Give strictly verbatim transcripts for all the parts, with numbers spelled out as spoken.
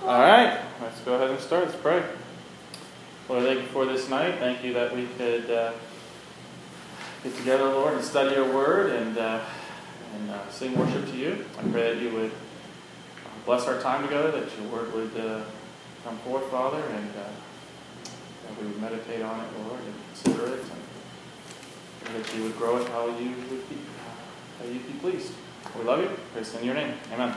All right, let's go ahead and start. Let's pray. Lord, thank you for this night. Thank you that we could uh, get together, Lord, and study your word and uh, and uh, sing worship to you. I pray that you would bless our time together, that your word would uh, come forth, Father, and uh, that we would meditate on it, Lord, and consider it, and that you would grow it how you would be, how you'd be pleased. We love you. Praise in your name. Amen.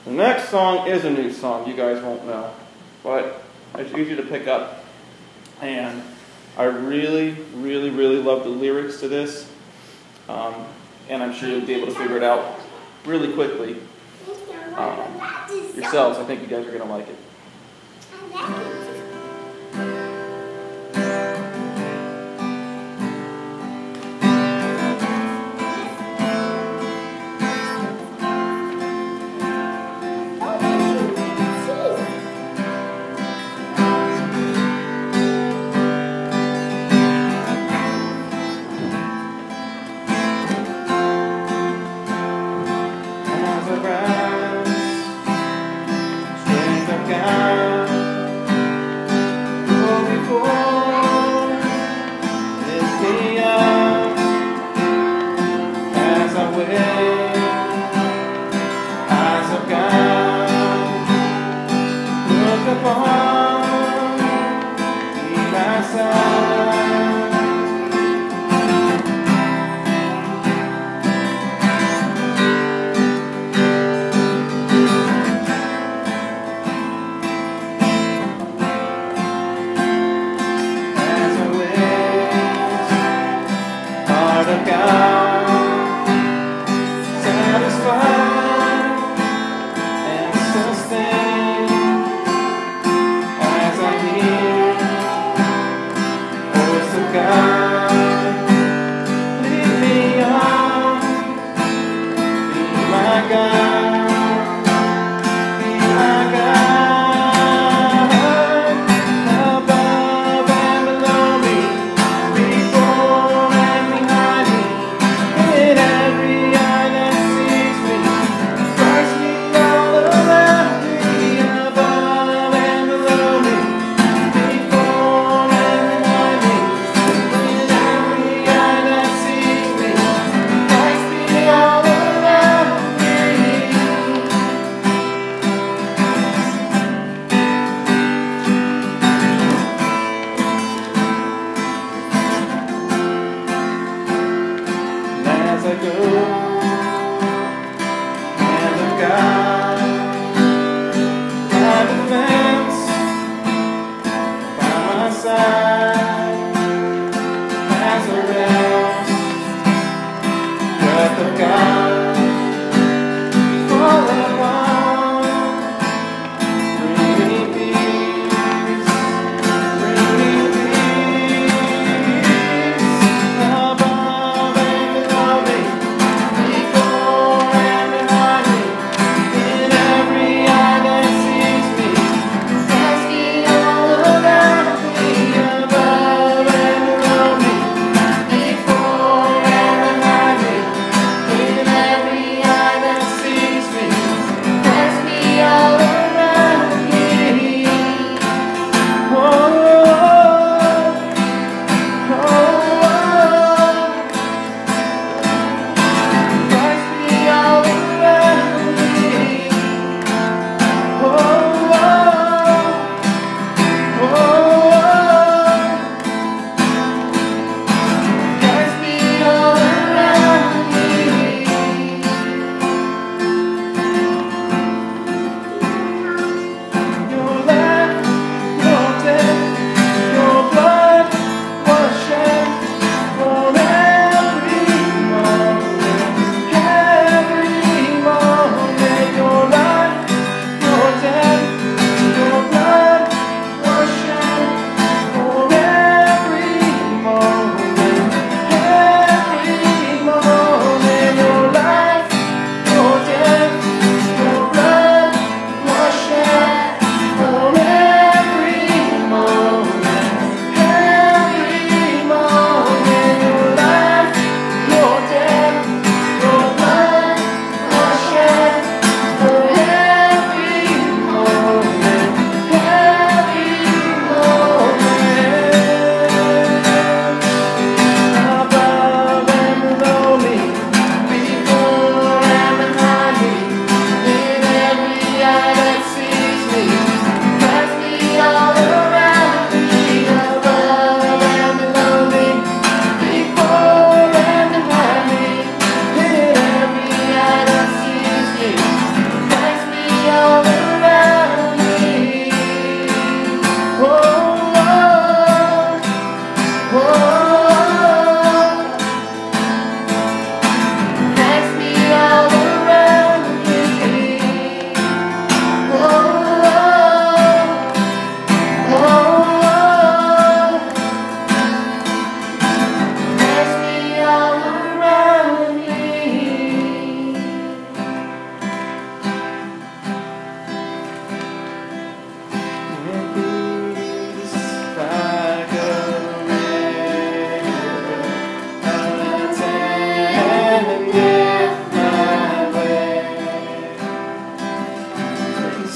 The next song is a new song. You guys won't know, but it's easy to pick up. And I really, really, really love the lyrics to this. Um, and I'm sure you'll be able to figure it out really quickly um, yourselves. I think you guys are going to like it.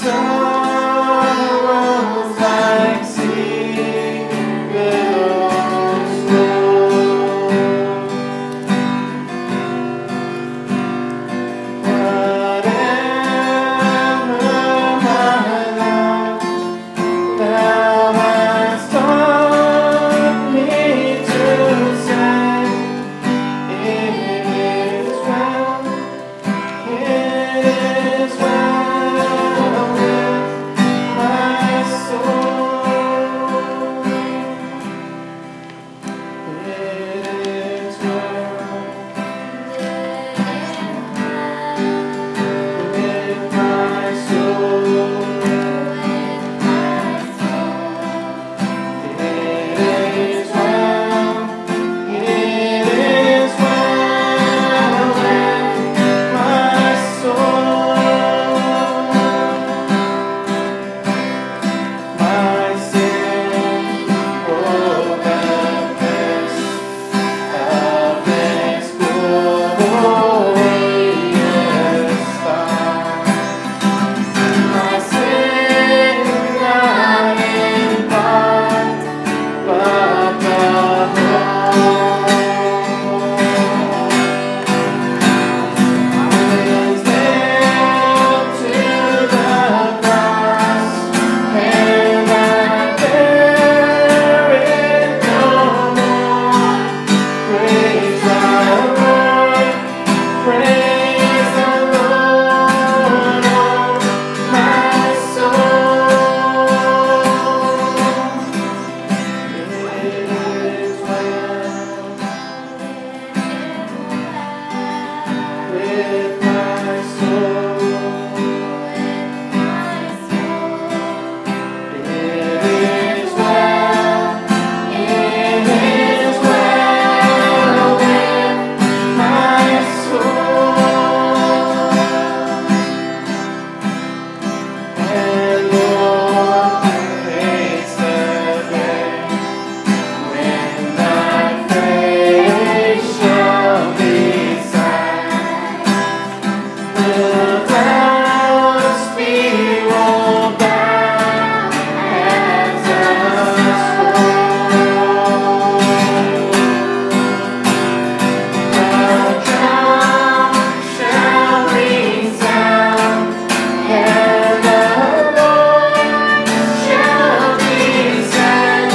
sorrows like sea billows roll. Whatever my life, thou hast taught me to say, it is well, it is well with my soul. It is well with my soul. It is well, it is well with my soul. My sin, oh, goodness of this glorious thought. My sin not in part, but the whole is nailed to the cross, and I bear it no more. Praise the Lord, praise the Lord, oh my soul. It is well with my soul. It is well, it is well with my soul. And Lord, haste the day when thy face shall be sight. The clouds be rolled down as a scroll. The drum shall resound, and the Lord shall descend.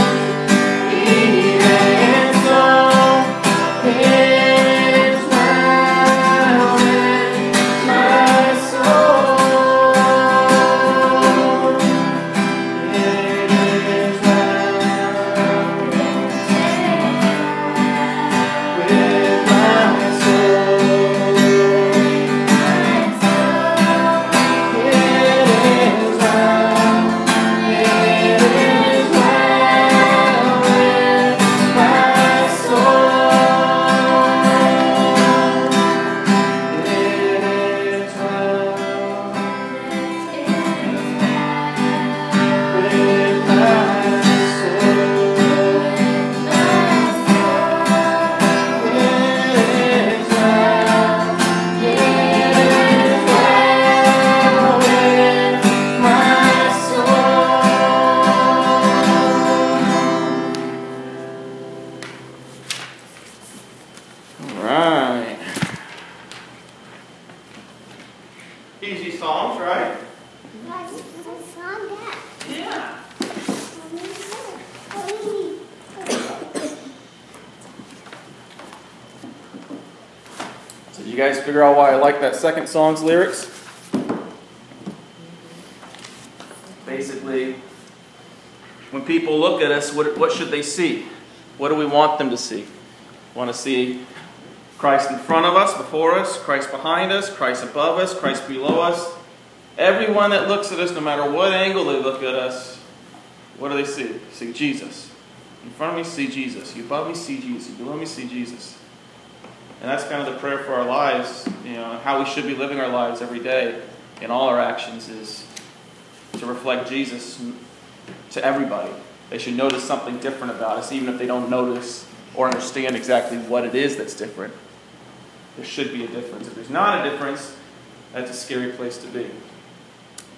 Even so, it is well with my soul. It is well with my soul. It is well, it is well with my soul. It is well with my soul. All right. Easy songs, right? Yeah. So did you guys figure out why I like that second song's lyrics? Basically, when people look at us, what, what should they see? What do we want them to see? Want to see Christ in front of us, before us, Christ behind us, Christ above us, Christ below us. Everyone that looks at us, no matter what angle they look at us, what do they see? See Jesus. In front of me, see Jesus. You above me, see Jesus. You below me, see Jesus. And that's kind of the prayer for our lives, you know, how we should be living our lives every day in all our actions is to reflect Jesus to everybody. They should notice something different about us, even if they don't notice or understand exactly what it is that's different. There should be a difference. If there's not a difference, that's a scary place to be.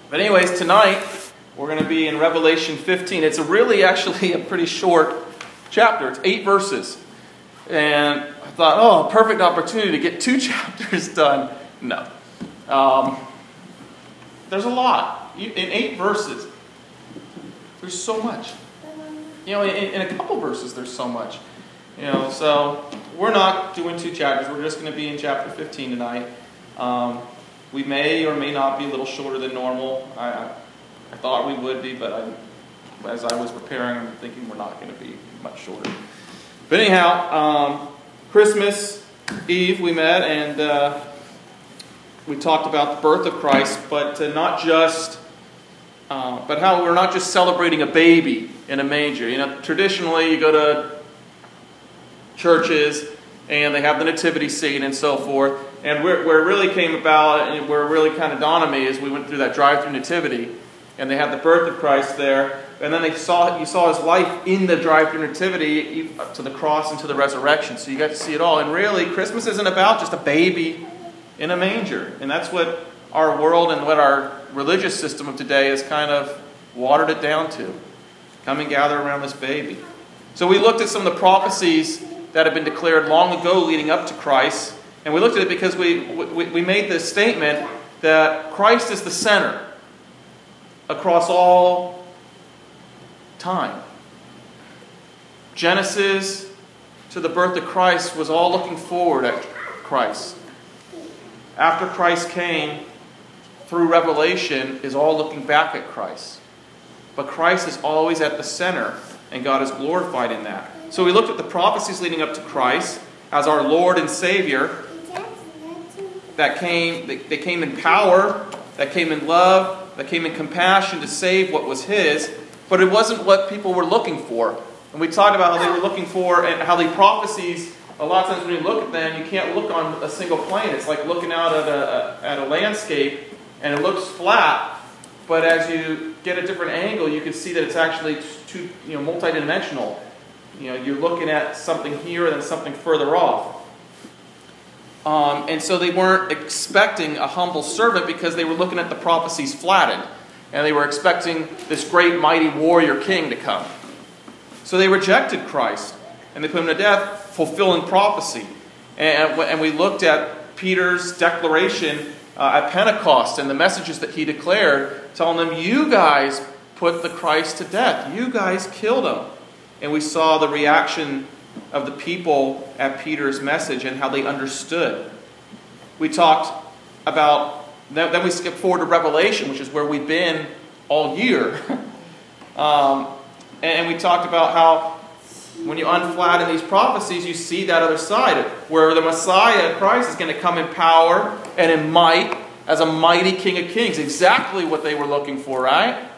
But anyways, tonight we're going to be in Revelation fifteen. It's a really actually a pretty short chapter. It's eight verses. And I thought, oh, perfect opportunity to get two chapters done. No. Um, there's a lot. In eight verses, there's so much. You know, in, in a couple verses, there's so much. You know, so we're not doing two chapters. We're just going to be in chapter fifteen tonight. Um, we may or may not be a little shorter than normal. I, I, I thought we would be, but I, as I was preparing, I'm thinking we're not going to be much shorter. But anyhow, um, Christmas Eve we met, and uh, we talked about the birth of Christ, but uh, not just, uh, but how we're not just celebrating a baby in a manger. You know, traditionally you go to churches and they have the nativity scene and so forth. And where, where it really came about, and where it really kind of dawned on me, is we went through that drive-through nativity, and they had the birth of Christ there, and then they saw you saw his life in the drive-through nativity to the cross and to the resurrection. So you got to see it all. And really, Christmas isn't about just a baby in a manger, and that's what our world and what our religious system of today has kind of watered it down to. Come and gather around this baby. So we looked at some of the prophecies that have been declared long ago leading up to Christ. And we looked at it because we, we, we made this statement that Christ is the center across all time. Genesis to the birth of Christ was all looking forward at Christ. After Christ came, through Revelation, is all looking back at Christ. But Christ is always at the center, and God is glorified in that. So we looked at the prophecies leading up to Christ as our Lord and Savior, that came, they, they came in power, that came in love, that came in compassion to save what was His, but it wasn't what people were looking for. And we talked about how they were looking for, and how the prophecies, a lot of times when you look at them, you can't look on a single plane. It's like looking out at a, at a landscape, and it looks flat, but as you get a different angle, you can see that it's actually two, you know, multi-dimensional. You know, you're looking at something here and then something further off. Um, and so they weren't expecting a humble servant because they were looking at the prophecies flattened. And they were expecting this great mighty warrior king to come. So they rejected Christ. And they put him to death, fulfilling prophecy. And, and we looked at Peter's declaration uh, at Pentecost and the messages that he declared, telling them, you guys put the Christ to death. You guys killed him. And we saw the reaction of the people at Peter's message and how they understood. We talked about, then we skipped forward to Revelation, which is where we've been all year. um, and we talked about how when you unflatten these prophecies, you see that other side, where the Messiah, Christ, is going to come in power and in might as a mighty King of Kings. Exactly what they were looking for, right?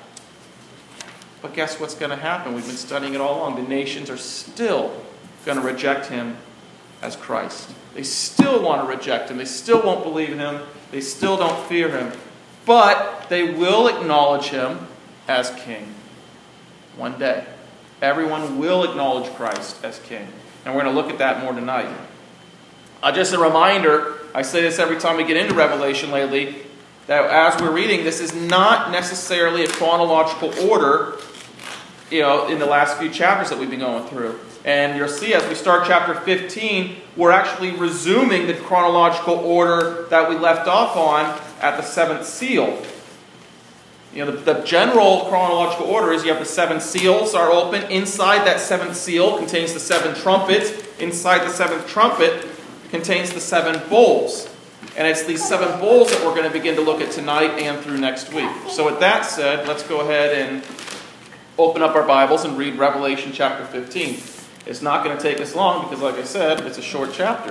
But guess what's going to happen? We've been studying it all along. The nations are still going to reject him as Christ. They still want to reject him. They still won't believe in him. They still don't fear him. But they will acknowledge him as king. One day. Everyone will acknowledge Christ as king. And we're going to look at that more tonight. Uh, just a reminder, I say this every time we get into Revelation lately, that as we're reading, this is not necessarily a chronological order, you know, in the last few chapters that we've been going through. And you'll see as we start chapter fifteen, we're actually resuming the chronological order that we left off on at the seventh seal. You know, the, the general chronological order is you have the seven seals are open. Inside that seventh seal contains the seven trumpets. Inside the seventh trumpet contains the seven bowls. And it's these seven bowls that we're going to begin to look at tonight and through next week. So with that said, let's go ahead and open up our Bibles and read Revelation chapter fifteen. It's not going to take us long because, like I said, it's a short chapter.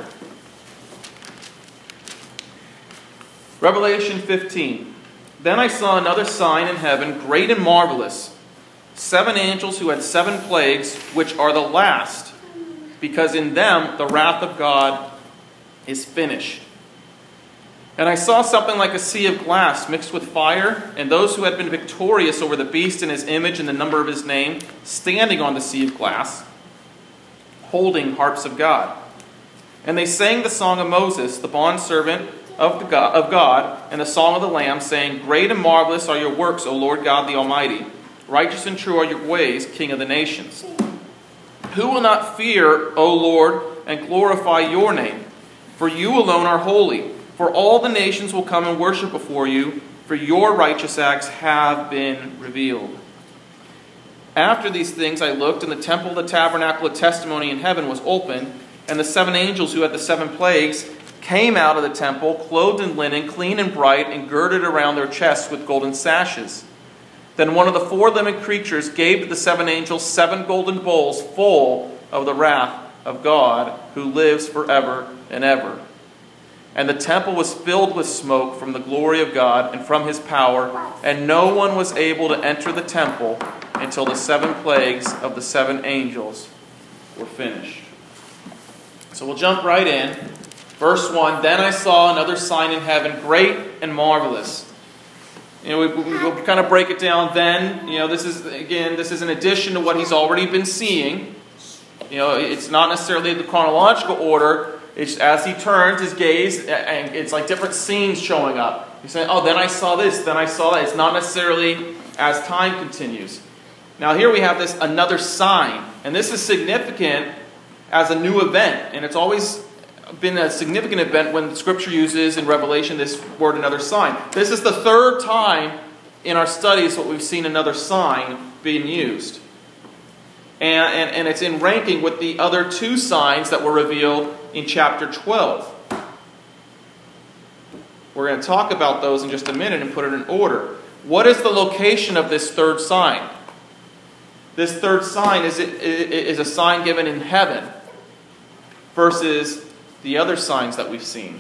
Revelation fifteen. Then I saw another sign in heaven, great and marvelous. Seven angels who had seven plagues, which are the last, because in them the wrath of God is finished. And I saw something like a sea of glass mixed with fire, and those who had been victorious over the beast and his image and the number of his name, standing on the sea of glass, holding harps of God. And they sang the song of Moses, the bondservant, of, the God, of God and the song of the Lamb, saying, Great and marvelous are your works, O Lord God the Almighty. Righteous and true are your ways, King of the nations. Who will not fear, O Lord, and glorify your name? For you alone are holy. For all the nations will come and worship before you, for your righteous acts have been revealed. After these things I looked, and the temple of the tabernacle of testimony in heaven was opened, and the seven angels who had the seven plagues came out of the temple, clothed in linen, clean and bright, and girded around their chests with golden sashes. Then one of the four living creatures gave to the seven angels seven golden bowls full of the wrath of God, who lives forever and ever. And the temple was filled with smoke from the glory of God and from his power, and no one was able to enter the temple until the seven plagues of the seven angels were finished. So we'll jump right in. Verse one, Then I saw another sign in heaven, great and marvelous. You know, we, we, we'll kind of break it down then. You know, this is, again, this is in addition to what he's already been seeing. You know, it's not necessarily the chronological order. It's as he turns his gaze, and it's like different scenes showing up. He's saying, oh, then I saw this, then I saw that. It's not necessarily as time continues. Now here we have this another sign. And this is significant as a new event. And it's always been a significant event when Scripture uses in Revelation this word, another sign. This is the third time in our studies that we've seen another sign being used. And, and, and it's in ranking with the other two signs that were revealed in chapter twelve. We're going to talk about those in just a minute and put it in order. What is the location of this third sign? This third sign is, is a sign given in heaven versus the other signs that we've seen.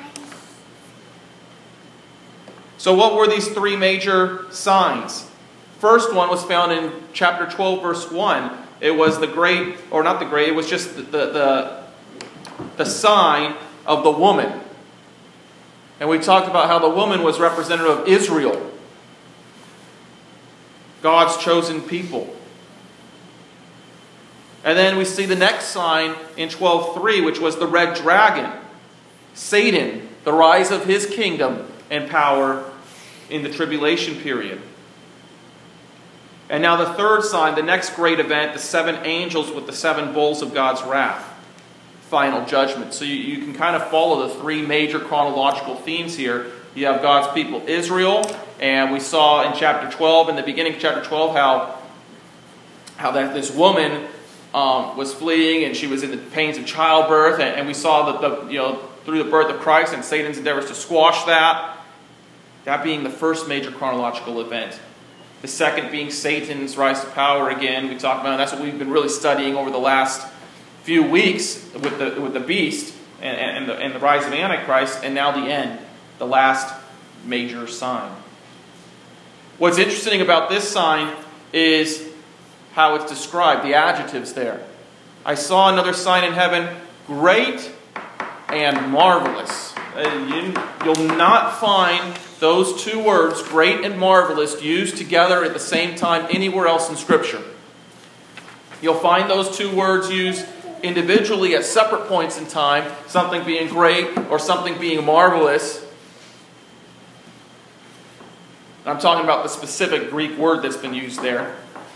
So what were these three major signs? First one was found in chapter twelve, verse one. It was the great, or not the great, it was just the, the, the, the sign of the woman. And we talked about how the woman was representative of Israel, God's chosen people. And then we see the next sign in twelve three, which was the red dragon, Satan, the rise of his kingdom and power in the tribulation period. And now the third sign, the next great event, the seven angels with the seven bowls of God's wrath, final judgment. So you, you can kind of follow the three major chronological themes here. You have God's people, Israel, and we saw in chapter twelve, in the beginning of chapter twelve, how, how that this woman um, was fleeing and she was in the pains of childbirth, and, and we saw that the you know through the birth of Christ and Satan's endeavors to squash that. That being the first major chronological event. The second being Satan's rise to power again. We talked about, and that's what we've been really studying over the last few weeks with the with the beast and, and, the, and the rise of Antichrist, and now the end, the last major sign. What's interesting about this sign is how it's described, the adjectives there. I saw another sign in heaven, great and marvelous. You, you'll not find those two words, great and marvelous, used together at the same time anywhere else in Scripture. You'll find those two words used individually at separate points in time, something being great or something being marvelous. I'm talking about the specific Greek word that's been used there.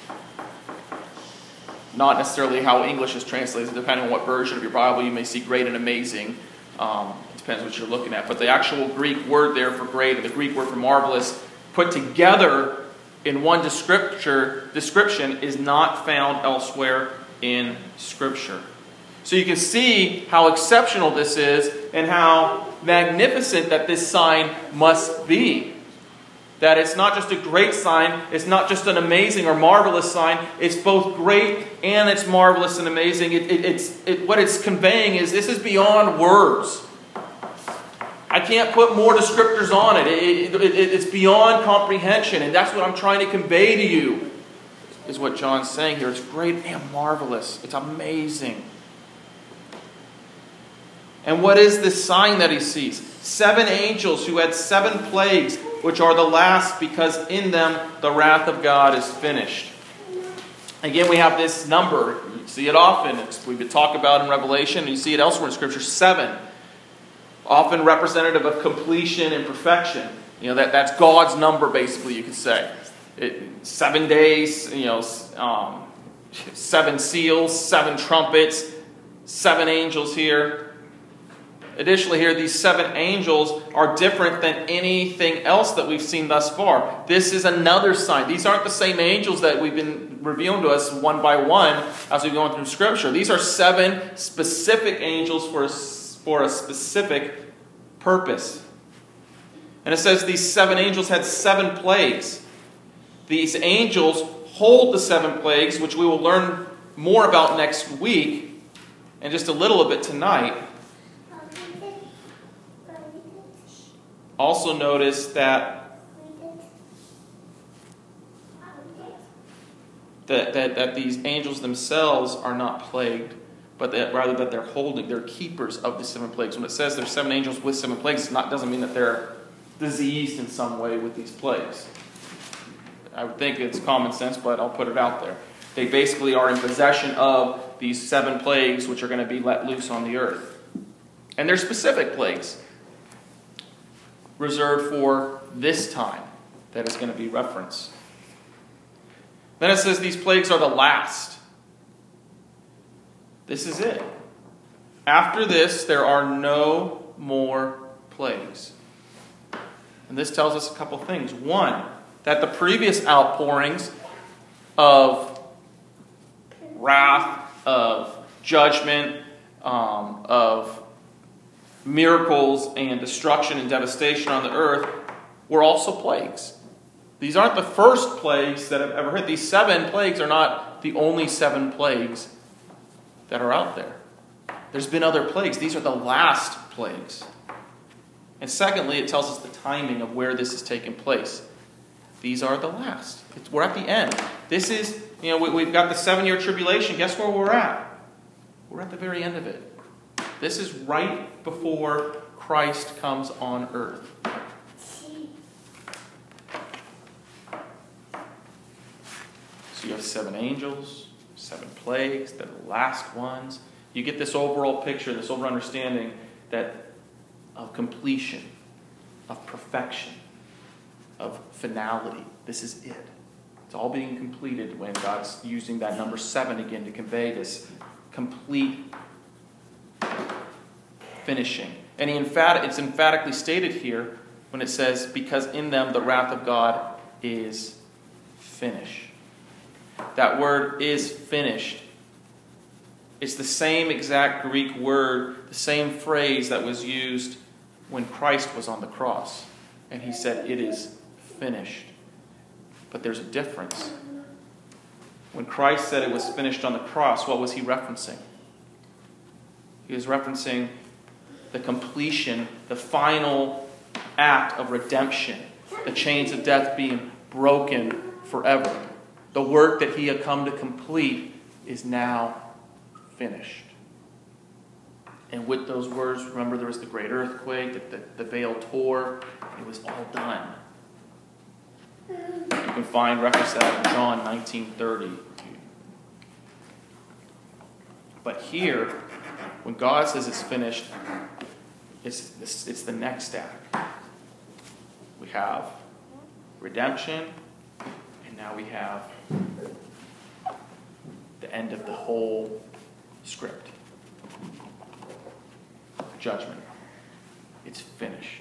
Not necessarily how English is translated. Depending on what version of your Bible, you may see great and amazing. Um, it depends what you're looking at. But the actual Greek word there for great, or the Greek word for marvelous, put together in one descriptor, description is not found elsewhere in Scripture. So you can see how exceptional this is and how magnificent that this sign must be. That it's not just a great sign, it's not just an amazing or marvelous sign, it's both great and it's marvelous and amazing. It, it, it's, it, what it's conveying is this is beyond words. I can't put more descriptors on it. It, it, it. It's beyond comprehension, and that's what I'm trying to convey to you, is what John's saying here. It's great and marvelous. It's amazing. And what is this sign that he sees? Seven angels who had seven plagues, which are the last, because in them the wrath of God is finished. Again, we have this number. You see it often. It's, we've been talking about in Revelation, and you see it elsewhere in Scripture. Seven. often representative of completion and perfection. You know, that, that's God's number, basically, you could say. It, seven days, you know, um, seven seals, seven trumpets, seven angels here. Additionally here, these seven angels are different than anything else that we've seen thus far. This is another sign. These aren't the same angels that we've been revealed to us one by one as we've gone through Scripture. These are seven specific angels for a, for a specific purpose. And it says these seven angels had seven plagues. These angels hold the seven plagues, which we will learn more about next week and just a little bit tonight. Also notice that, that, that, that these angels themselves are not plagued, but that rather that they're holding, they're keepers of the seven plagues. When it says there's seven angels with seven plagues, it not, doesn't mean that they're diseased in some way with these plagues. I would think it's common sense, but I'll put it out there. They basically are in possession of these seven plagues which are going to be let loose on the earth. And they're specific plagues, reserved for this time that is going to be referenced. Then it says these plagues are the last. This is it. After this, there are no more plagues. And this tells us a couple things. One, that the previous outpourings of wrath, of judgment, um, of miracles and destruction and devastation on the earth were also plagues. These aren't the first plagues that have ever hit. These seven plagues are not the only seven plagues that are out there. There's been other plagues. These are the last plagues. And secondly, it tells us the timing of where this is taking place. These are the last. It's, we're at the end. This is, you know, we, we've got the seven-year tribulation. Guess where we're at? We're at the very end of it. This is right before Christ comes on earth. So you have seven angels, seven plagues, they're the last ones. You get this overall picture, this overall understanding that of completion, of perfection, of finality. This is it. It's all being completed when God's using that number seven again to convey this complete finishing. And he emphat- it's emphatically stated here when it says, because in them the wrath of God is finished. That word is finished. It's the same exact Greek word, the same phrase that was used when Christ was on the cross. And he said, it is finished. But there's a difference. When Christ said it was finished on the cross, what was he referencing? He was referencing the completion, the final act of redemption, the chains of death being broken forever. The work that he had come to complete is now finished. And with those words, remember there was the great earthquake, that the, the veil tore, it was all done. You can find reference to that in John nineteen thirty. But here, when God says it's finished, it's, it's, it's the next act. We have redemption, and now we have the end of the whole script. Judgment. It's finished.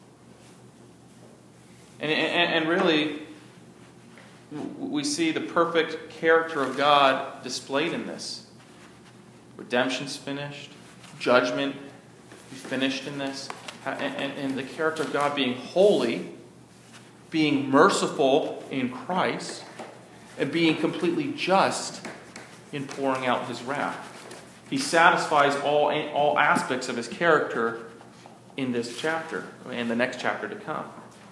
And, and, and really, we see the perfect character of God displayed in this. Redemption's finished. Judgment is finished in this. And, and, and the character of God being holy, being merciful in Christ, and being completely just in pouring out his wrath. He satisfies all, all aspects of his character in this chapter, and the next chapter to come.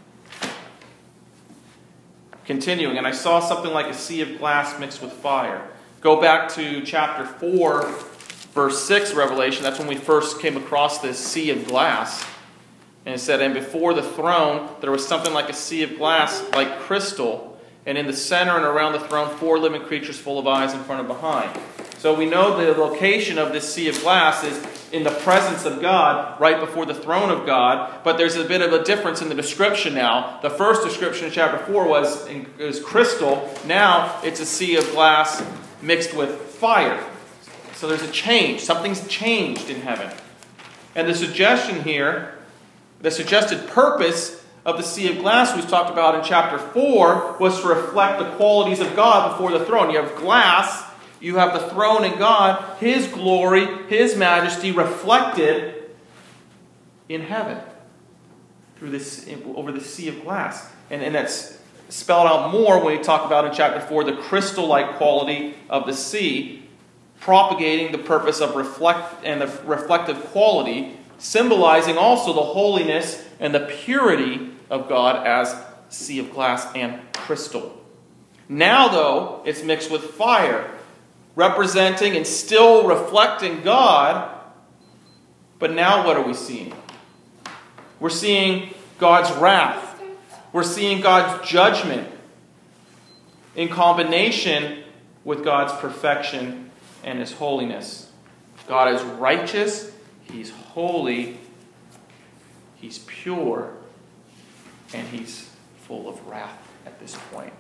Continuing, and I saw something like a sea of glass mixed with fire. Go back to chapter four, verse six, Revelation. That's when we first came across this sea of glass. And it said, and before the throne, there was something like a sea of glass, like crystal. And in the center and around the throne, four living creatures full of eyes in front and behind. So we know the location of this sea of glass is in the presence of God, right before the throne of God. But there's a bit of a difference in the description now. The first description in chapter four was, was crystal. Now it's a sea of glass mixed with fire. So there's a change. Something's changed in heaven. And the suggestion here, the suggested purpose of the sea of glass we talked about in chapter four was to reflect the qualities of God before the throne. You have glass, you have the throne in God, His glory, His majesty reflected in heaven through this over the sea of glass. And, and that's spelled out more when we talk about in chapter four the crystal-like quality of the sea, propagating the purpose of reflect and the reflective quality, symbolizing also the holiness and the purity of God as sea of glass and crystal. Now, though, it's mixed with fire, representing and still reflecting God. But now what are we seeing? We're seeing God's wrath. We're seeing God's judgment in combination with God's perfection and His holiness. God is righteous, He's holy, He's pure, and He's full of wrath at this point.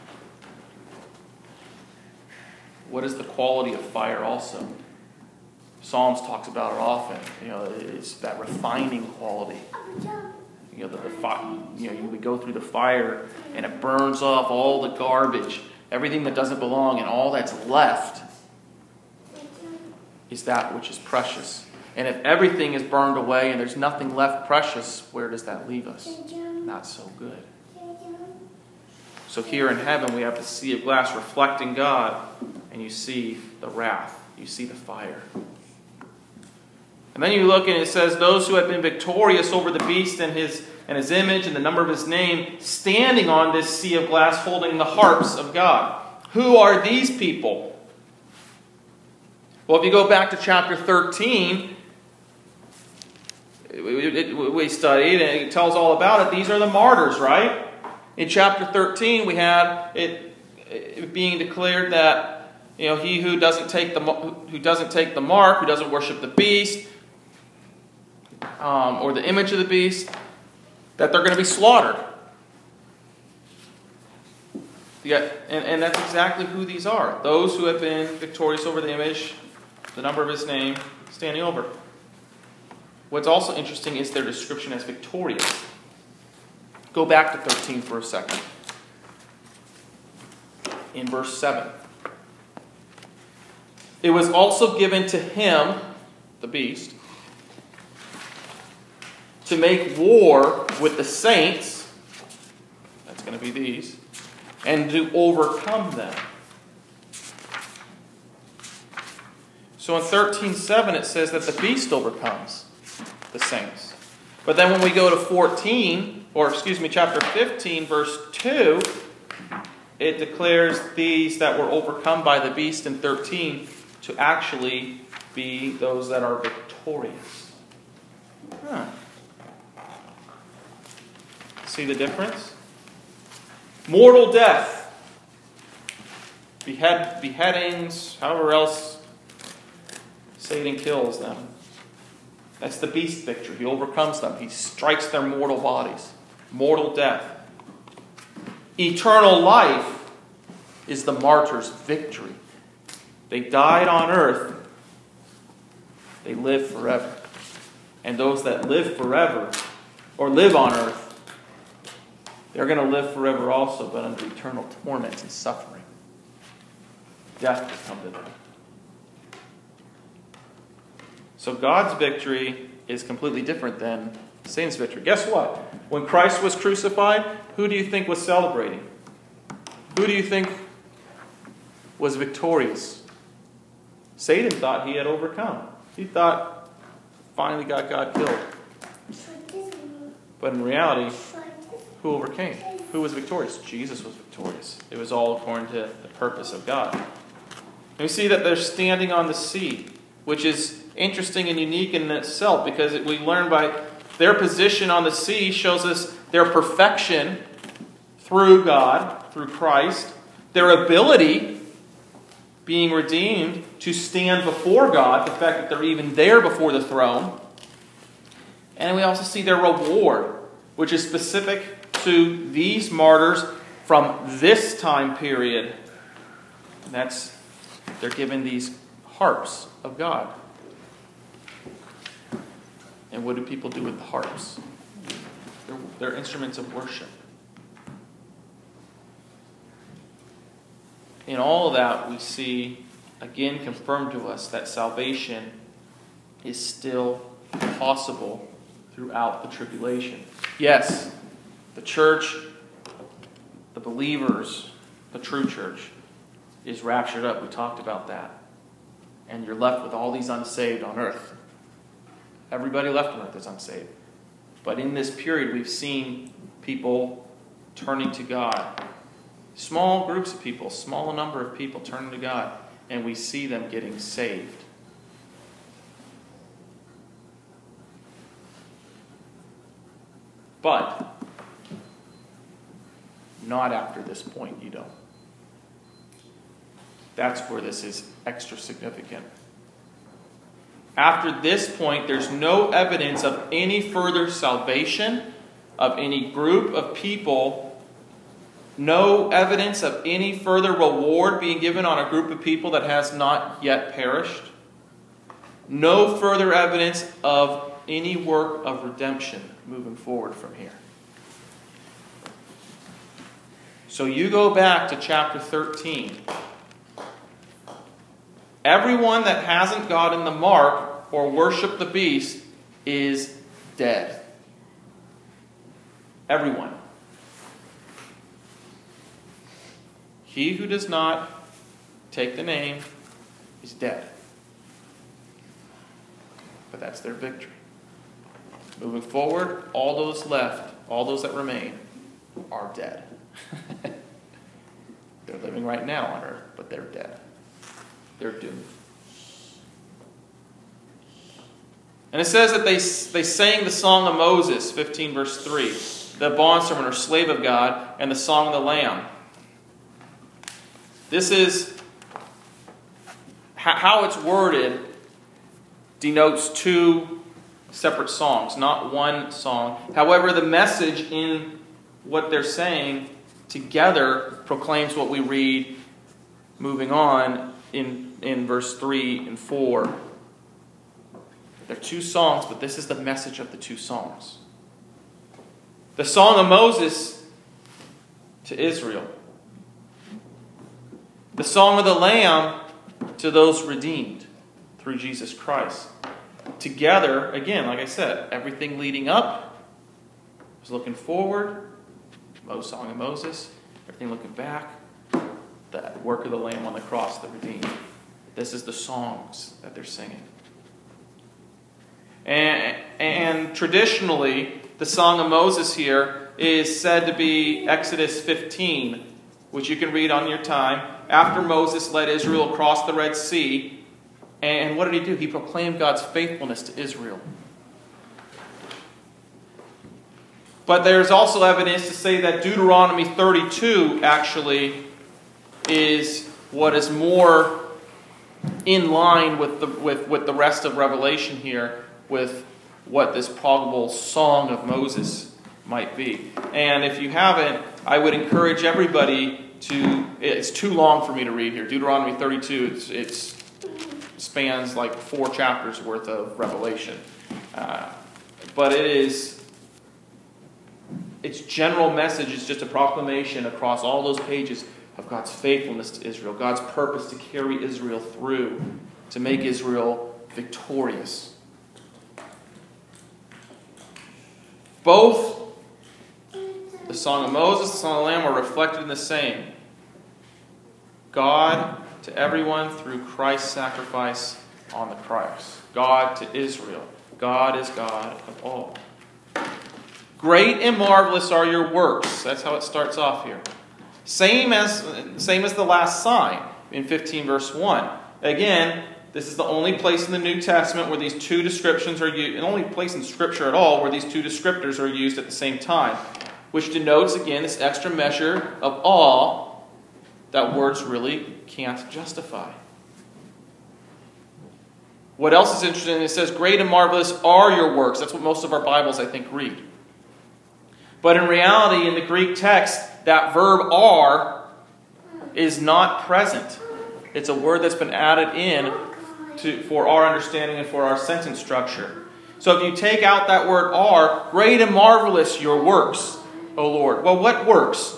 What is the quality of fire also? Psalms talks about it often. You know, it's that refining quality. You know, the, the fi- you know, you would go through the fire and it burns off all the garbage, everything that doesn't belong, and all that's left is that which is precious. And if everything is burned away and there's nothing left precious, where does that leave us? Not so good. So here in heaven we have the sea of glass reflecting God, and you see the wrath, you see the fire. And then you look and it says, those who have been victorious over the beast and his and his image and the number of his name, standing on this sea of glass holding the harps of God. Who are these people? Well, if you go back to chapter thirteen, we studied and it tells all about it. These are the martyrs, right? In chapter thirteen, we had it, it being declared that, you know, he who doesn't take the who doesn't take the mark, who doesn't worship the beast, um, or the image of the beast, that they're going to be slaughtered. Yeah, and, and that's exactly who these are. Those who have been victorious over the image, the number of his name, standing over. What's also interesting is their description as victorious. Go back to thirteen for a second. In verse seven. It was also given to him, the beast, to make war with the saints, that's going to be these, and to overcome them. So in thirteen seven it says that the beast overcomes the saints. But then when we go to fourteen, or excuse me, chapter fifteen, verse two, it declares these that were overcome by the beast in thirteen to actually be those that are victorious. Huh. See the difference? Mortal death, behead, beheadings, however else Satan kills them. That's the beast victory. He overcomes them. He strikes their mortal bodies. Mortal death. Eternal life is the martyr's victory. They died on earth. They live forever. And those that live forever, or live on earth, they're going to live forever also, but under eternal torment and suffering. Death will come to them. So God's victory is completely different than Satan's victory. Guess what? When Christ was crucified, who do you think was celebrating? Who do you think was victorious? Satan thought he had overcome. He thought finally got God killed. But in reality, who overcame? Who was victorious? Jesus was victorious. It was all according to the purpose of God. And we see that they're standing on the sea, which is interesting and unique in itself, because we learn by their position on the sea shows us their perfection through God, through Christ, their ability being redeemed to stand before God, the fact that they're even there before the throne. And we also see their reward, which is specific to these martyrs from this time period. And that's, they're given these harps of God. And what do people do with the harps? They're, they're instruments of worship. In all of that, we see, again, confirmed to us that salvation is still possible throughout the tribulation. Yes, the church, the believers, the true church, is raptured up. We talked about that. And you're left with all these unsaved on earth. Everybody left on earth is unsaved. But in this period, we've seen people turning to God. Small groups of people, small number of people turning to God. And we see them getting saved. But not after this point, you don't. That's where this is extra significant. After this point, there's no evidence of any further salvation of any group of people. No evidence of any further reward being given on a group of people that has not yet perished. No further evidence of any work of redemption moving forward from here. So you go back to chapter thirteen. Everyone that hasn't gotten the mark or worshiped the beast is dead. Everyone. He who does not take the name is dead. But that's their victory. Moving forward, all those left, all those that remain, are dead. They're living right now on earth, but they're dead. They're doomed. And it says that they, they sang the song of Moses, fifteen verse three, the bondservant or slave of God, and the song of the Lamb. This is how it's worded, denotes two separate songs, not one song. However, the message in what they're saying together proclaims what we read moving on in, in verse three and four. They're two songs, but this is the message of the two songs. The song of Moses to Israel. The song of the Lamb to those redeemed through Jesus Christ. Together, again, like I said, everything leading up was looking forward. The song of Moses. Everything looking back. The work of the Lamb on the cross, the redeemed. This is the songs that they're singing. And, and traditionally, the Song of Moses here is said to be Exodus fifteen, which you can read on your time. After Moses led Israel across the Red Sea, and what did he do? He proclaimed God's faithfulness to Israel. But there's also evidence to say that Deuteronomy thirty-two actually is what is more in line with the, with, with the rest of Revelation here, with what this probable Song of Moses might be. And if you haven't, I would encourage everybody to, it's too long for me to read here. Deuteronomy thirty-two, it's, it's spans like four chapters worth of Revelation. Uh, but it is, its general message is just a proclamation across all those pages of God's faithfulness to Israel, God's purpose to carry Israel through, to make Israel victorious. Both the Song of Moses, the Song of the Lamb are reflected in the same. God to everyone through Christ's sacrifice on the cross. God to Israel. God is God of all. Great and marvelous are your works. That's how it starts off here. Same as, same as the last sign in fifteen verse one. Again, this is the only place in the New Testament where these two descriptions are used, the only place in Scripture at all where these two descriptors are used at the same time, which denotes, again, this extra measure of awe that words really can't justify. What else is interesting? It says, great and marvelous are your works. That's what most of our Bibles, I think, read. But in reality, in the Greek text, that verb are is not present. It's a word that's been added in to, for our understanding and for our sentence structure. So if you take out that word are, great and marvelous your works, O Lord. Well, what works?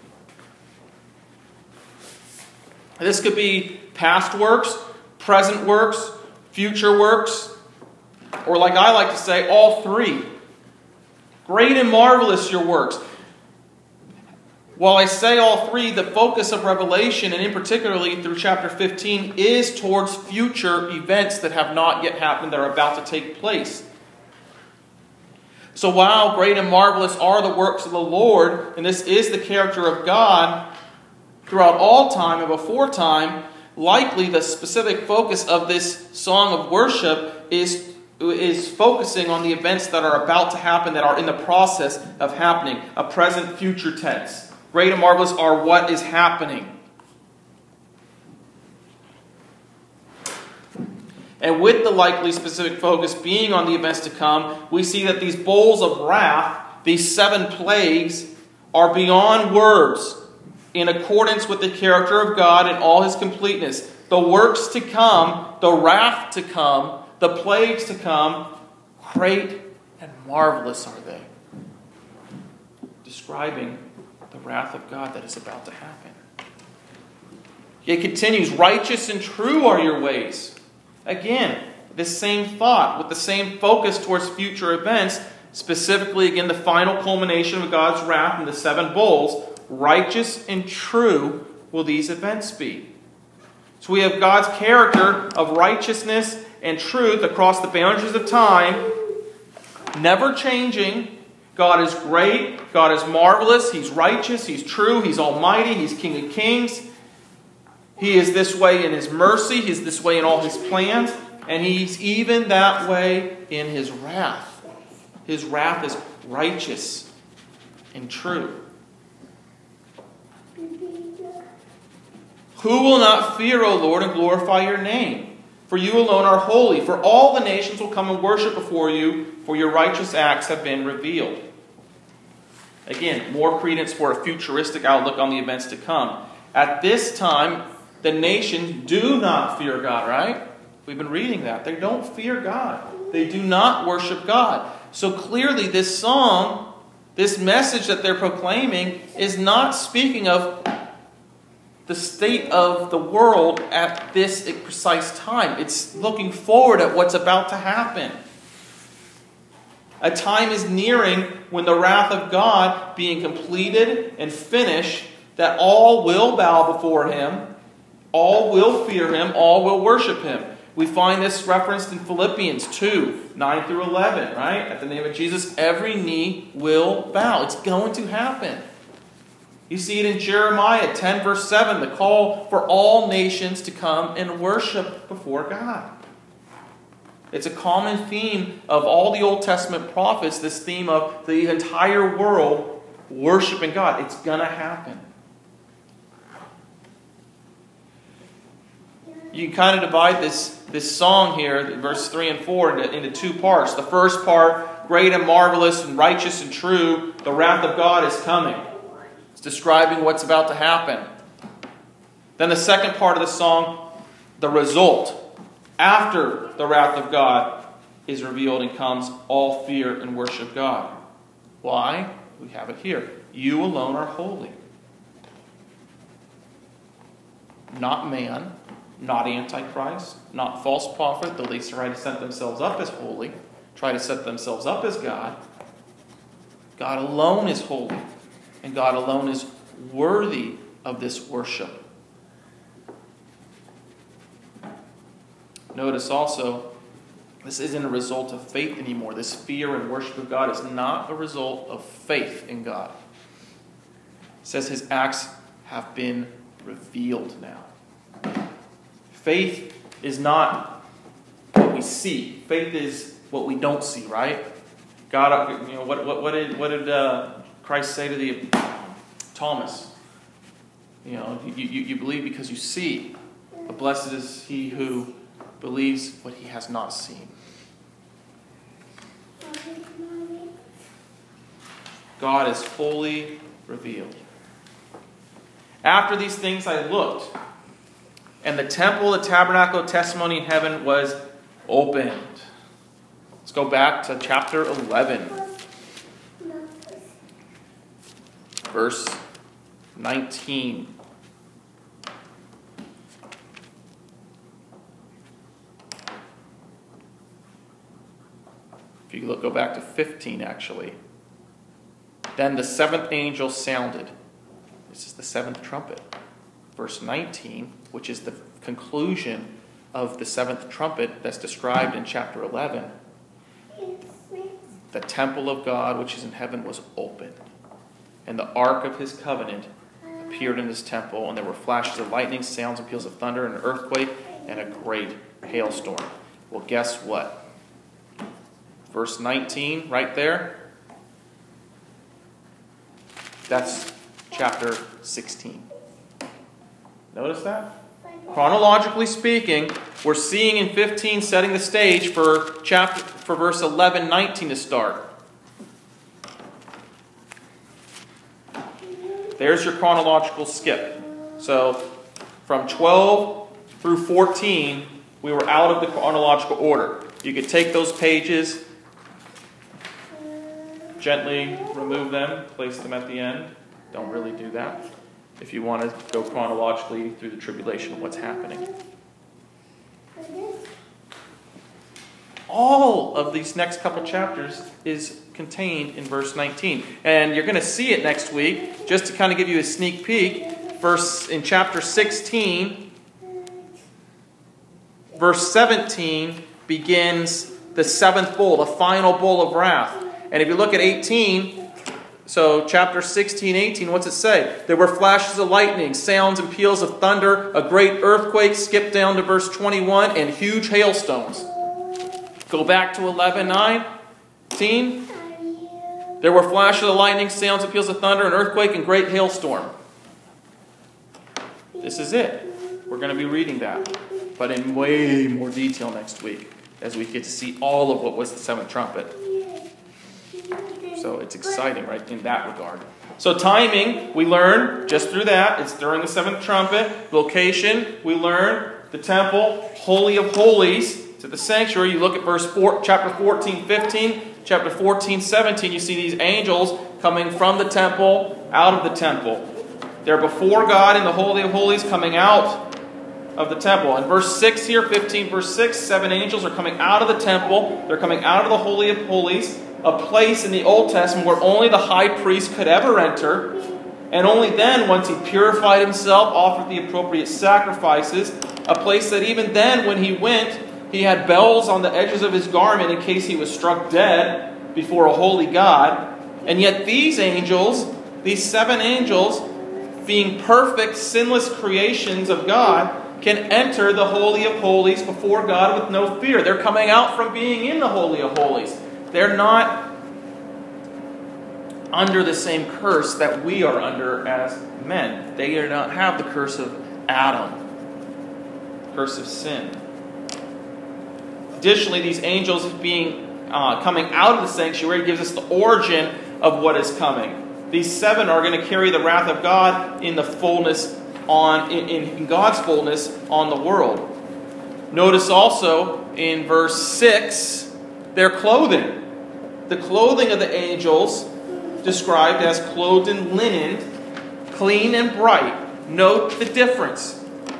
This could be past works, present works, future works, or like I like to say, all three. Great and marvelous your works. While I say all three, the focus of Revelation, and in particularly through chapter fifteen, is towards future events that have not yet happened, that are about to take place. So while great and marvelous are the works of the Lord, and this is the character of God throughout all time and before time, likely the specific focus of this song of worship is is focusing on the events that are about to happen, that are in the process of happening. A present future tense. Great and marvelous are what is happening. And with the likely specific focus being on the events to come, we see that these bowls of wrath, these seven plagues, are beyond words, in accordance with the character of God in all His completeness. The works to come, the wrath to come, the plagues to come, great and marvelous are they. Describing the wrath of God that is about to happen. It continues, righteous and true are your ways. Again, the same thought with the same focus towards future events, specifically again the final culmination of God's wrath in the seven bowls. Righteous and true will these events be. So we have God's character of righteousness and truth across the boundaries of time, never changing. God is great. God is marvelous. He's righteous. He's true. He's almighty. He's King of kings. He is this way in His mercy. He's this way in all His plans. And He's even that way in His wrath. His wrath is righteous and true. Who will not fear, O Lord, and glorify your name? For you alone are holy. For all the nations will come and worship before you, for your righteous acts have been revealed. Again, more credence for a futuristic outlook on the events to come. At this time, the nations do not fear God, right? We've been reading that. They don't fear God. They do not worship God. So clearly this song, this message that they're proclaiming, is not speaking of the state of the world at this precise time. It's looking forward at what's about to happen. A time is nearing when the wrath of God being completed and finished, that all will bow before Him, all will fear Him, all will worship Him. We find this referenced in Philippians two, nine through eleven, right? At the name of Jesus, every knee will bow. It's going to happen. You see it in Jeremiah ten, verse seven, the call for all nations to come and worship before God. It's a common theme of all the Old Testament prophets, this theme of the entire world worshiping God. It's going to happen. You can kind of divide this, this song here, verse three and four, into, into two parts. The first part, great and marvelous and righteous and true, the wrath of God is coming. It's describing what's about to happen. Then the second part of the song, the result. After the wrath of God is revealed and comes, all fear and worship God. Why? We have it here. You alone are holy. Not man, not Antichrist, not false prophet, though they try to set themselves up as holy, try to set themselves up as God. God alone is holy, and God alone is worthy of this worship. Notice also, this isn't a result of faith anymore. This fear and worship of God is not a result of faith in God. It says His acts have been revealed now. Faith is not what we see. Faith is what we don't see, right? God, you know, what what, what did what did uh, Christ say to the Thomas? You know, you, you, you believe because you see. But blessed is he who believes what he has not seen. God is fully revealed. After these things I looked, and the temple, the tabernacle of testimony in heaven was opened. Let's go back to chapter eleven. Verse nineteen. If you look, go back to fifteen, actually. Then the seventh angel sounded. This is the seventh trumpet. Verse nineteen, which is the conclusion of the seventh trumpet that's described in chapter eleven. The temple of God, which is in heaven, was opened. And the ark of his covenant appeared in his temple. And there were flashes of lightning, sounds and peals of thunder, and an earthquake, and a great hailstorm. Well, guess what? Verse nineteen, right there. That's chapter sixteen. Notice that? Chronologically speaking, we're seeing in fifteen setting the stage for chapter for verse eleven, nineteen to start. There's your chronological skip. So from twelve through fourteen, we were out of the chronological order. You could take those pages, gently remove them, place them at the end. Don't really do that if you want to go chronologically through the tribulation of what's happening. All of these next couple chapters is contained in verse nineteen. And you're going to see it next week, just to kind of give you a sneak peek. Verse in chapter sixteen, verse seventeen begins the seventh bowl, the final bowl of wrath. And if you look at eighteen, so chapter sixteen, eighteen, what's it say? There were flashes of lightning, sounds and peals of thunder, a great earthquake, skip down to verse twenty-one, and huge hailstones. Go back to eleven, nineteen. There were flashes of lightning, sounds and peals of thunder, an earthquake, and great hailstorm. This is it. We're going to be reading that, but in way more detail next week, as we get to see all of what was the seventh trumpet. So it's exciting, right, in that regard. So timing, we learn just through that. It's during the seventh trumpet. Location, we learn the temple, Holy of Holies, to the sanctuary. You look at verse four, chapter fourteen, fifteen, chapter fourteen, seventeen. You see these angels coming from the temple, out of the temple. They're before God in the Holy of Holies, coming out of the temple. In verse six here, fifteen, verse six, seven angels are coming out of the temple. They're coming out of the Holy of Holies, a place in the Old Testament where only the high priest could ever enter. And only then, once he purified himself, offered the appropriate sacrifices. A place that even then, when he went, he had bells on the edges of his garment in case he was struck dead before a holy God. And yet these angels, these seven angels, being perfect, sinless creations of God, can enter the Holy of Holies before God with no fear. They're coming out from being in the Holy of Holies. They're not under the same curse that we are under as men. They do not have the curse of Adam, curse of sin. Additionally, these angels being uh, coming out of the sanctuary gives us the origin of what is coming. These seven are going to carry the wrath of God in the fullness on in, in God's fullness on the world. Notice also in verse six, their clothing. The clothing of the angels described as clothed in linen, clean and bright. Note the difference.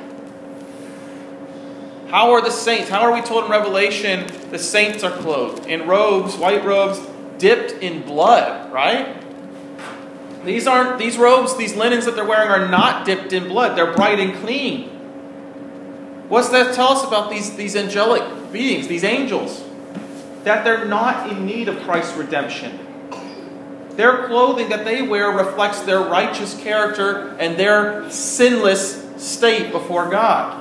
How are the saints? How are we told in Revelation the saints are clothed? In robes, white robes, dipped in blood, right? These aren't these robes, these linens that they're wearing are not dipped in blood. They're bright and clean. What's that tell us about these, these angelic beings, these angels? That they're not in need of Christ's redemption. Their clothing that they wear reflects their righteous character and their sinless state before God.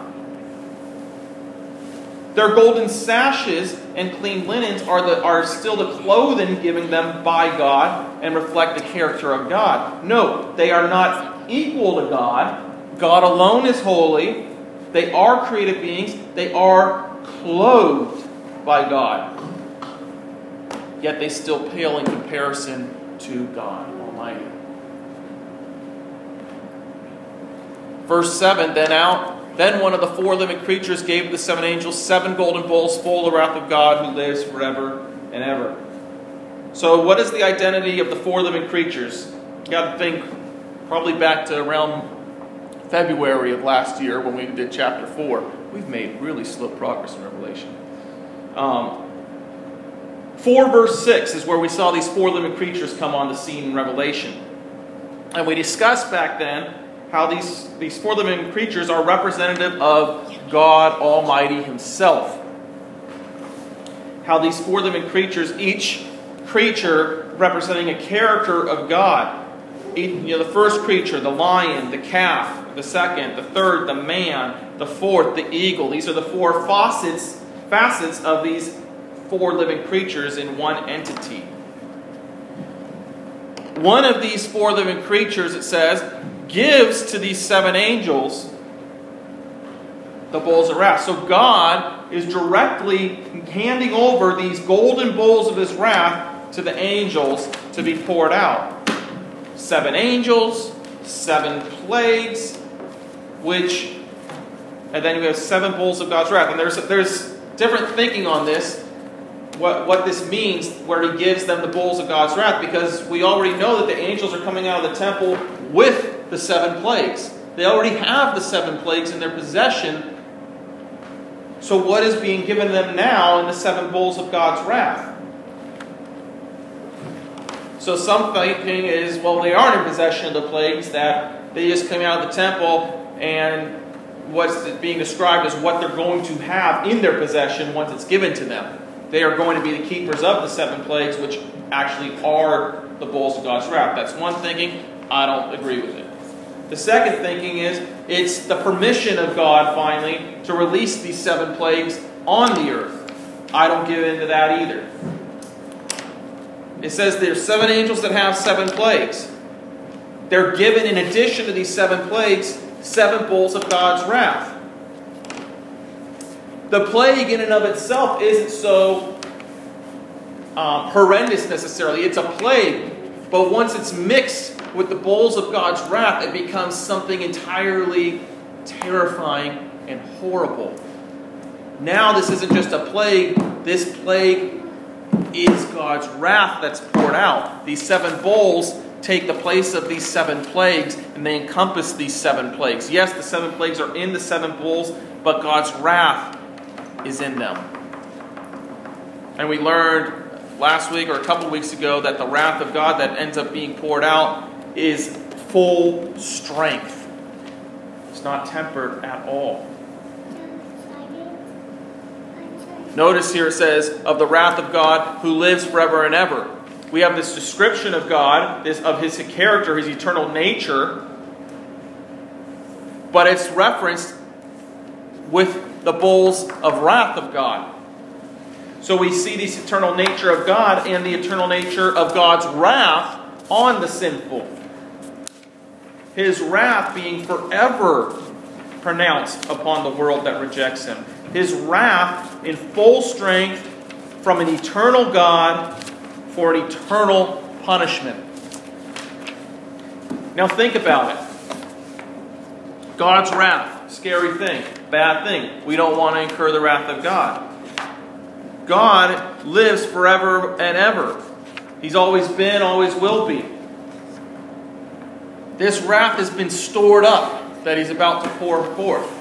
Their golden sashes and clean linens are, the, are still the clothing given them by God and reflect the character of God. Note, they are not equal to God. God alone is holy. They are created beings. They are clothed by God. Yet they still pale in comparison to God Almighty. Verse seven, then out, then one of the four living creatures gave to the seven angels seven golden bowls full of the wrath of God who lives forever and ever. So what is the identity of the four living creatures? You got to think probably back to around February of last year when we did chapter four. We've made really slow progress in Revelation. Um, four verse six is where we saw these four living creatures come on the scene in Revelation. And we discussed back then how these, these four living creatures are representative of God Almighty Himself. How these four living creatures, each creature representing a character of God. You know, the first creature, the lion, the calf. The second, the third, the man. The fourth, the eagle. These are the four facets, facets of these four living creatures in one entity. One of these four living creatures, it says, gives to these seven angels the bowls of wrath. So God is directly handing over these golden bowls of His wrath to the angels to be poured out. Seven angels, seven plagues, which, and then we have seven bowls of God's wrath. And there's there's different thinking on this, what, what this means, where He gives them the bowls of God's wrath, because we already know that the angels are coming out of the temple with the seven plagues. They already have the seven plagues in their possession. So what is being given to them now in the seven bowls of God's wrath? So some thinking is, well, they aren't in possession of the plagues, that they just come out of the temple, and what's being described as what they're going to have in their possession once it's given to them. They are going to be the keepers of the seven plagues, which actually are the bowls of God's wrath. That's one thinking. I don't agree with it. The second thinking is, it's the permission of God, finally, to release these seven plagues on the earth. I don't give into that either. It says there's seven angels that have seven plagues. They're given, in addition to these seven plagues, seven bowls of God's wrath. The plague in and of itself isn't so um, horrendous necessarily. It's a plague. But once it's mixed with the bowls of God's wrath, it becomes something entirely terrifying and horrible. Now this isn't just a plague. This plague is God's wrath that's poured out. These seven bowls take the place of these seven plagues, and they encompass these seven plagues. Yes, the seven plagues are in the seven bowls, but God's wrath is in them. And we learned last week or a couple weeks ago that the wrath of God that ends up being poured out is full strength. It's not tempered at all. Notice here it says, of the wrath of God who lives forever and ever. We have this description of God, this, of His character, His eternal nature, but it's referenced with the bowls of wrath of God. So we see this eternal nature of God and the eternal nature of God's wrath on the sinful. His wrath being forever pronounced upon the world that rejects Him. His wrath in full strength from an eternal God for an eternal punishment. Now think about it. God's wrath, scary thing, bad thing. We don't want to incur the wrath of God. God lives forever and ever. He's always been, always will be. This wrath has been stored up that He's about to pour forth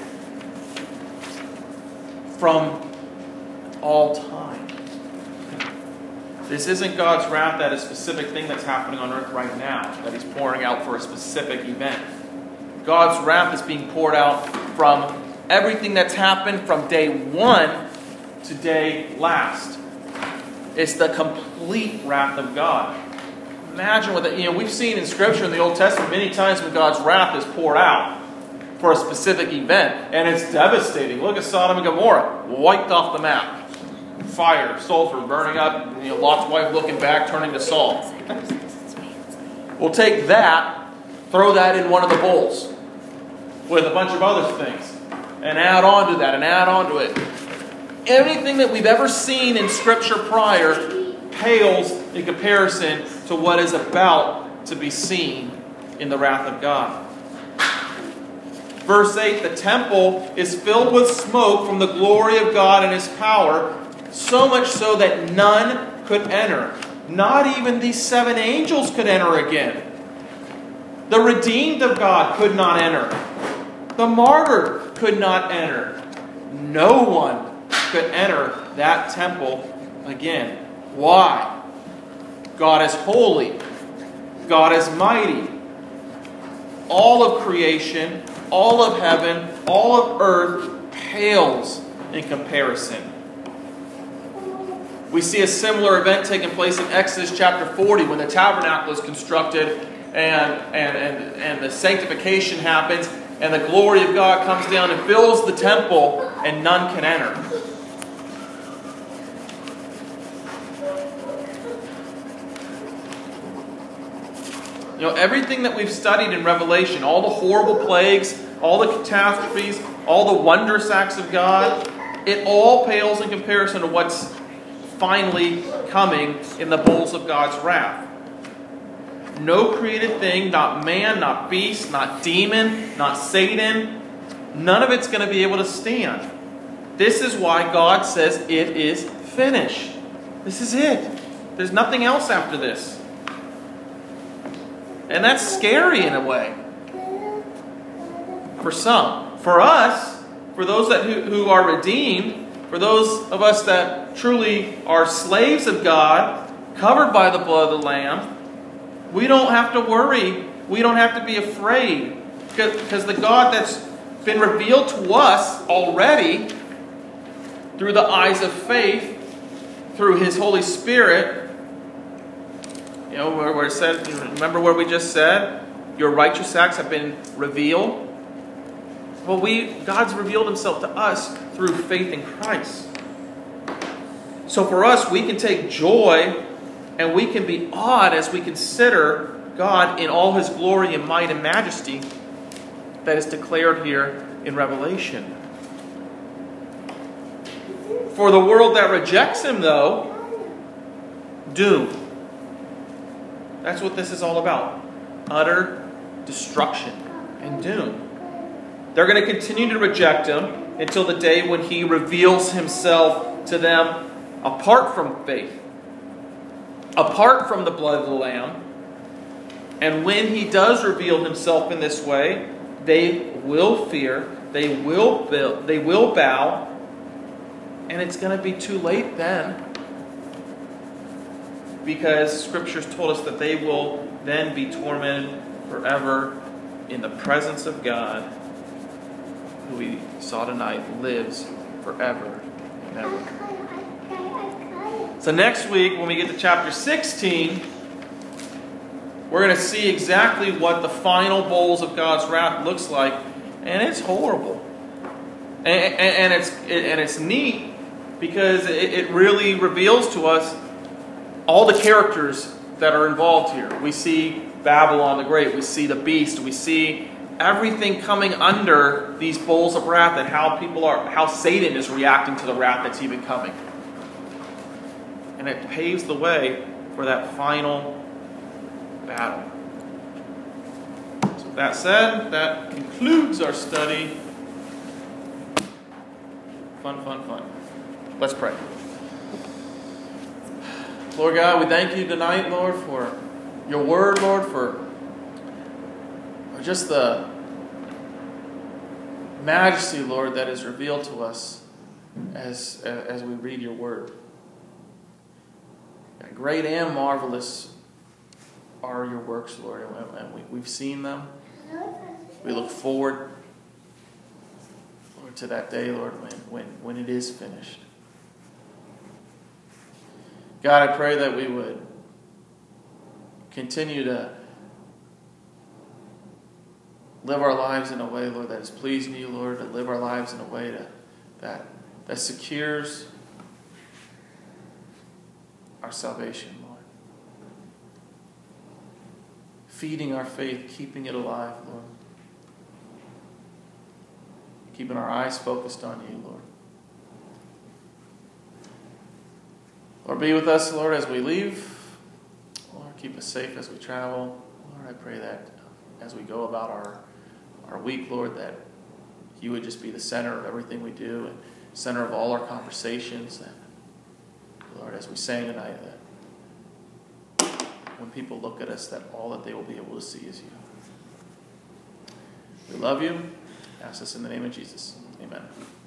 from all time. This isn't God's wrath at a specific thing that's happening on earth right now, that He's pouring out for a specific event. God's wrath is being poured out from everything that's happened from day one to day last. It's the complete wrath of God. Imagine what that, you know, we've seen in Scripture in the Old Testament many times when God's wrath is poured out for a specific event, and it's devastating. Look at Sodom and Gomorrah, wiped off the map. Fire, sulfur, burning up, you know, Lot's wife looking back, turning to salt. We'll take that, throw that in one of the bowls. with a bunch of other things. And add on to that, and add on to it. Anything that we've ever seen in Scripture prior pales in comparison to what is about to be seen in the wrath of God. Verse eight, the temple is filled with smoke from the glory of God and His power, so much so that none could enter. Not even these seven angels could enter again. The redeemed of God could not enter. The martyr could not enter. No one could enter that temple again. Why? God is holy. God is mighty. All of creation, all of heaven, all of earth pales in comparison. We see a similar event taking place in Exodus chapter forty when the tabernacle is constructed and, and, and, and the sanctification happens and the glory of God comes down and fills the temple and none can enter. You know, everything that we've studied in Revelation, all the horrible plagues, all the catastrophes, all the wondrous acts of God, it all pales in comparison to what's finally coming in the bowls of God's wrath. No created thing, not man, not beast, not demon, not Satan, none of it's going to be able to stand. This is why God says it is finished. This is it. There's nothing else after this. And that's scary in a way. For some. For us, for those that who, who are redeemed, for those of us that truly are slaves of God, covered by the blood of the Lamb, we don't have to worry. We don't have to be afraid. Because the God that's been revealed to us already through the eyes of faith, through His Holy Spirit, you know, where, where it said, remember where we just said, your righteous acts have been revealed? Well, we God's revealed Himself to us through faith in Christ. So for us, we can take joy and we can be awed as we consider God in all His glory and might and majesty that is declared here in Revelation. For the world that rejects Him, though, doom. That's what this is all about. Utter destruction and doom. They're going to continue to reject Him until the day when He reveals Himself to them apart from faith, apart from the blood of the Lamb. And when He does reveal Himself in this way, they will fear, they will build, they will bow, and it's going to be too late then. Because Scripture's told us that they will then be tormented forever in the presence of God, who we saw tonight lives forever and ever. So next week, when we get to chapter sixteen, we're going to see exactly what the final bowls of God's wrath looks like, and it's horrible. And, and, and it's it, and it's neat because it, it really reveals to us all the characters that are involved here. We see Babylon the Great. We see the beast. We see everything coming under these bowls of wrath and how people are, how Satan is reacting to the wrath that's even coming. And it paves the way for that final battle. So with that said, that concludes our study. Fun, fun, fun. Let's pray. Lord God, we thank You tonight, Lord, for Your word, Lord, for, for just the majesty, Lord, that is revealed to us as, as we read Your word. Great and marvelous are Your works, Lord, and we, we've seen them. We look forward, Lord, to that day, Lord, when, when, when it is finished. God, I pray that we would continue to live our lives in a way, Lord, that is pleasing to You, Lord, to live our lives in a way to, that, that secures our salvation, Lord. Feeding our faith, keeping it alive, Lord. keeping our eyes focused on you, Lord. Lord, be with us, Lord, as we leave. Lord, keep us safe as we travel. Lord, I pray that as we go about our, our week, Lord, that you would just be the center of everything we do and center of all our conversations. And Lord, as we sang tonight, that when people look at us, that all that they will be able to see is you. We love you. Ask us in the name of Jesus. Amen.